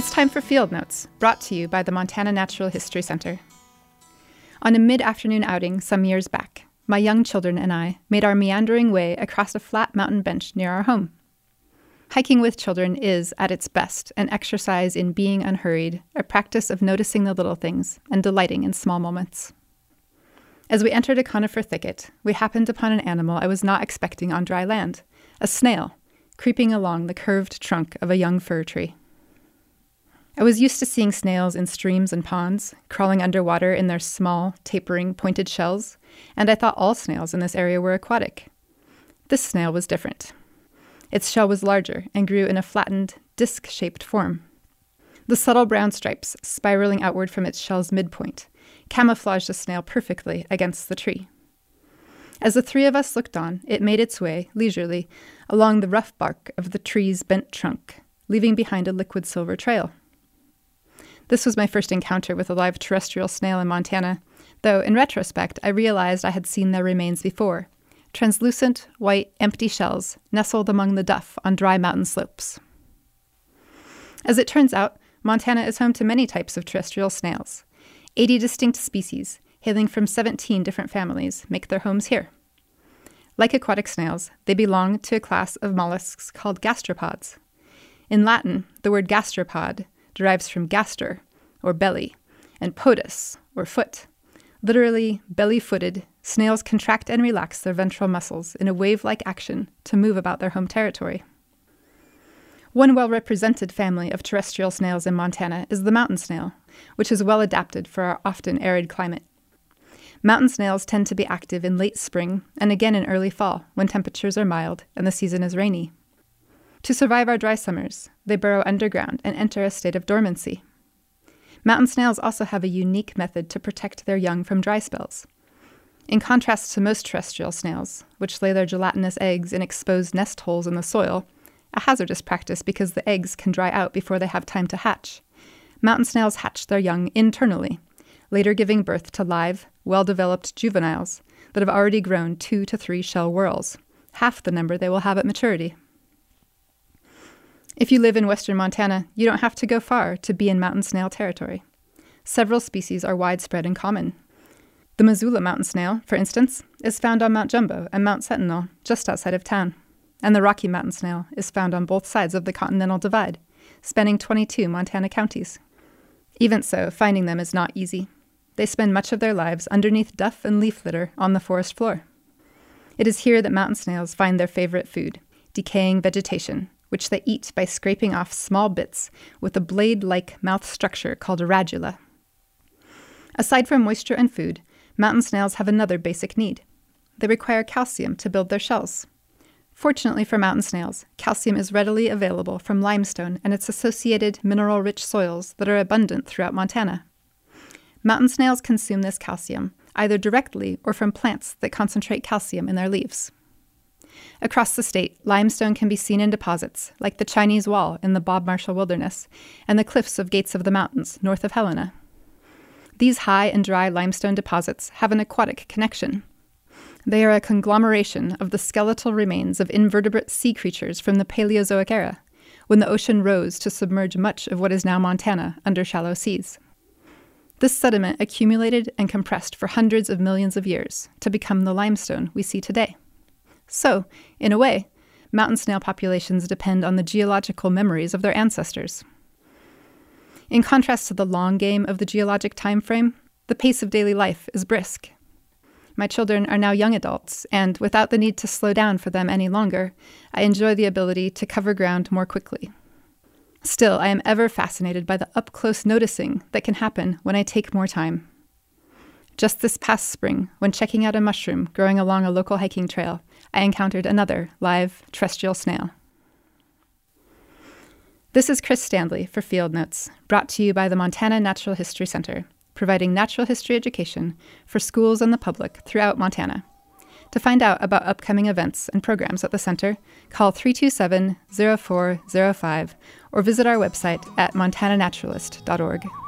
It's time for Field Notes, brought to you by the Montana Natural History Center. On a mid-afternoon outing some years back, my young children and I made our meandering way across a flat mountain bench near our home. Hiking with children is, at its best, an exercise in being unhurried, a practice of noticing the little things and delighting in small moments. As we entered a conifer thicket, we happened upon an animal I was not expecting on dry land, a snail, creeping along the curved trunk of a young fir tree. I was used to seeing snails in streams and ponds, crawling underwater in their small, tapering, pointed shells, and I thought all snails in this area were aquatic. This snail was different. Its shell was larger and grew in a flattened, disc-shaped form. The subtle brown stripes, spiraling outward from its shell's midpoint, camouflaged the snail perfectly against the tree. As the three of us looked on, it made its way, leisurely, along the rough bark of the tree's bent trunk, leaving behind a liquid silver trail. This was my first encounter with a live terrestrial snail in Montana, though in retrospect I realized I had seen their remains before. Translucent, white, empty shells nestled among the duff on dry mountain slopes. As it turns out, Montana is home to many types of terrestrial snails. 80 distinct species, hailing from 17 different families, make their homes here. Like aquatic snails, they belong to a class of mollusks called gastropods. In Latin, the word gastropod derives from gaster, or belly, and podus, or foot. Literally, belly-footed, snails contract and relax their ventral muscles in a wave-like action to move about their home territory. One well-represented family of terrestrial snails in Montana is the mountain snail, which is well adapted for our often arid climate. Mountain snails tend to be active in late spring and again in early fall when temperatures are mild and the season is rainy. To survive our dry summers, they burrow underground and enter a state of dormancy. Mountain snails also have a unique method to protect their young from dry spells. In contrast to most terrestrial snails, which lay their gelatinous eggs in exposed nest holes in the soil, a hazardous practice because the eggs can dry out before they have time to hatch, mountain snails hatch their young internally, later giving birth to live, well-developed juveniles that have already grown 2 to 3 shell whorls, half the number they will have at maturity. If you live in western Montana, you don't have to go far to be in mountain snail territory. Several species are widespread and common. The Missoula mountain snail, for instance, is found on Mount Jumbo and Mount Sentinel, just outside of town. And the Rocky Mountain snail is found on both sides of the Continental Divide, spanning 22 Montana counties. Even so, finding them is not easy. They spend much of their lives underneath duff and leaf litter on the forest floor. It is here that mountain snails find their favorite food, decaying vegetation, which they eat by scraping off small bits with a blade-like mouth structure called a radula. Aside from moisture and food, mountain snails have another basic need. They require calcium to build their shells. Fortunately for mountain snails, calcium is readily available from limestone and its associated mineral-rich soils that are abundant throughout Montana. Mountain snails consume this calcium, either directly or from plants that concentrate calcium in their leaves. Across the state, limestone can be seen in deposits, like the Chinese Wall in the Bob Marshall Wilderness and the cliffs of Gates of the Mountains, north of Helena. These high and dry limestone deposits have an aquatic connection. They are a conglomeration of the skeletal remains of invertebrate sea creatures from the Paleozoic era, when the ocean rose to submerge much of what is now Montana under shallow seas. This sediment accumulated and compressed for hundreds of millions of years to become the limestone we see today. So, in a way, mountain snail populations depend on the geological memories of their ancestors. In contrast to the long game of the geologic time frame, the pace of daily life is brisk. My children are now young adults, and without the need to slow down for them any longer, I enjoy the ability to cover ground more quickly. Still, I am ever fascinated by the up-close noticing that can happen when I take more time. Just this past spring, when checking out a mushroom growing along a local hiking trail, I encountered another live terrestrial snail. This is Chris Standley for Field Notes, brought to you by the Montana Natural History Center, providing natural history education for schools and the public throughout Montana. To find out about upcoming events and programs at the center, call 327-0405 or visit our website at montananaturalist.org.